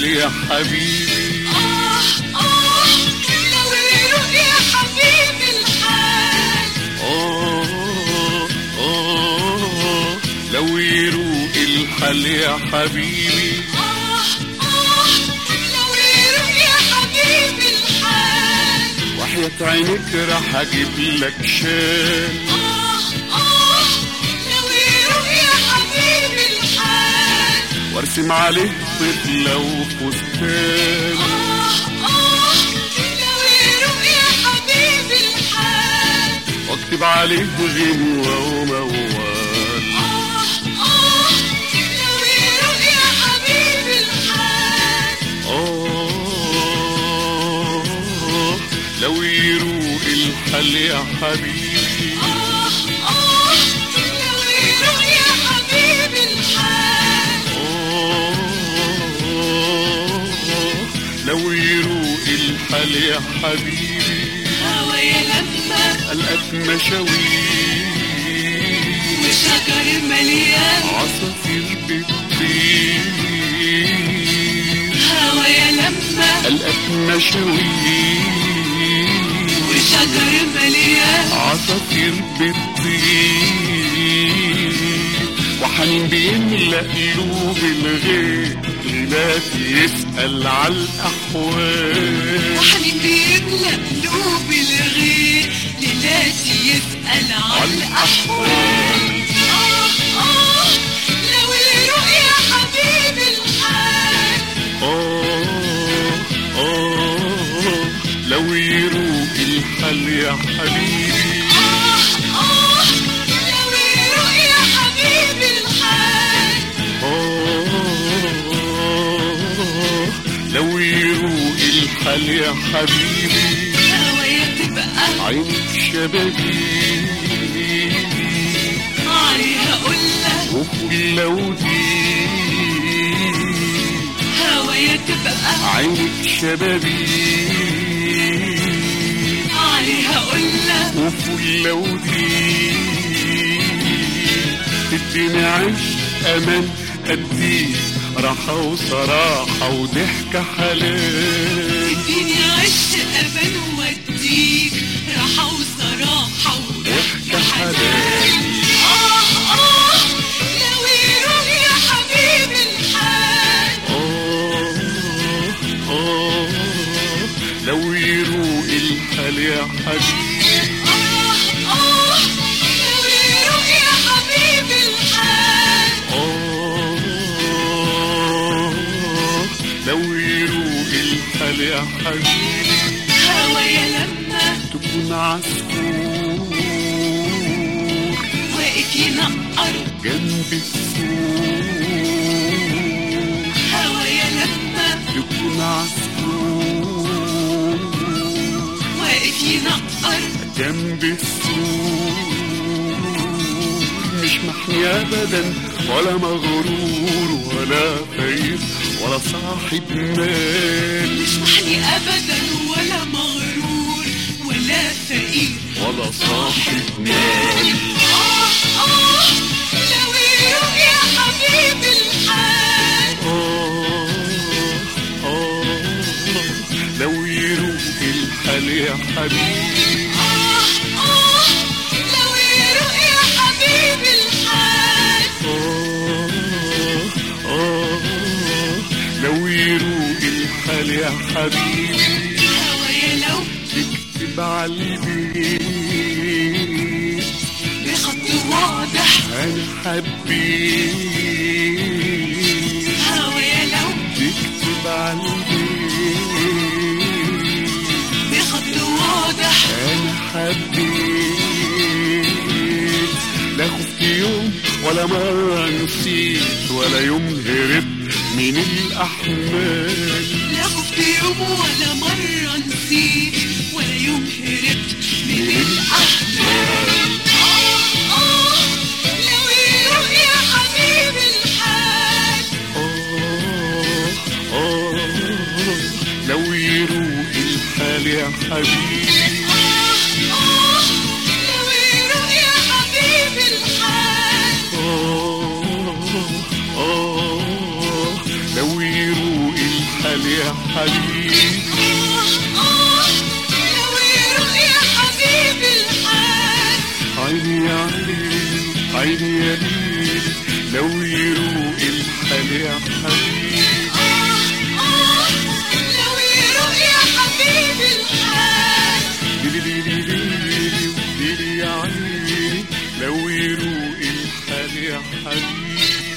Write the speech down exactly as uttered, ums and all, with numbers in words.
الحال يا حبيبي. آه آه لو يروق يا حبيبي الحال. آه آه لو يروق الحال يا حبيبي. آه آه لو يروق يا حبيبي الحال. وحياة عينك راح اجيب لك شال. آه آه لو يروق يا حبيبي الحال. وارسم عليه طفلة وفستان. آه آه لو يروق يا حبيبي الحال. واكتب عليه غنوة وموال. آه آه لو يروق يا حبيبي الحال. آه لو يروق الحال يا حبيبي. آه آه لو يروق يا حبيبي الحال. آه لو يروق الحال يا حبيبي. هوايا لما ألقاك مشاوير وشجر مليان عصافير بتطير. هوايا لما ألقاك مشاوير وشجر مليان عصافير بتطير. وحنين بيملى قلوب الغير ليلات يسأل على الأحوال. وحنين بيملى قلوب الغير ليلاتي يسأل عن الأحوال. آه آه لو يروق يا حبيبي الحال. آه آه لو يروق الحال يا حبيبي. آه آه لو يروق يا حبيبي الحال. آه لو يروق الحال يا حبيبي. هوايا تبقى عينك شبابي عليها قلة وكل ودي. هوايا تبقى عينك شبابي عليها قلة وفل ودي. تديني عيش امان اديك راحة وصراحة وضحكة حلال. اديني عش أمان واديك راحة وصراحة وضحكة حلال. آه آه لو يروق يا حبيبي الحال. آه آه لو يروق الحال يا حبيبي. آه آه لو يروق يا حبيبي الحال. آه لو يروق الحال يا حبيبي. هوايا لما تكون عصفور واقف ينقر جنب السور. هوايا لما تكون عصفور واقف ينقر جنب السور. مش محمي ابدا ولا مغرور ولا فقير ولا صاحب مال. مش محني أبدا ولا مغرور ولا فقير ولا صاحب مال. آه آه لو يروق يا حبيبي الحال. آه آه لو يروق الحال يا حبيبي. آه آه لو يروق يا حبيبي الحال. آه آه لو يروق الحال يا حبيبي. هوايا لو تكتب على البيت بخط واضح أنا حبيت. هوايا لو تكتب على البيت بخط واضح أنا حبيت. لا خفت يوم ولا مرة نسيت ولا يوم هربت من الأحمال. لا خفت يوم ولا مرة نسيت ولا يوم هربت من الأحلام. آه آه لو يروق يا حبيبي الحال. آه آه لو يروق الحال يا حبيبي. آه آه لو يروق يا حبيبي الحال. آه آه لو يروق الحال حبيبي. لو يروق يا حبيبي الحال. عيني يا ليل عيني يا ليل لو يروق الحال يا حبيبي. لو يروق يا حبيبي الحال. ليلي ليلي ليلي ليلي يا عيني لو يروق الحال يا حبيبي.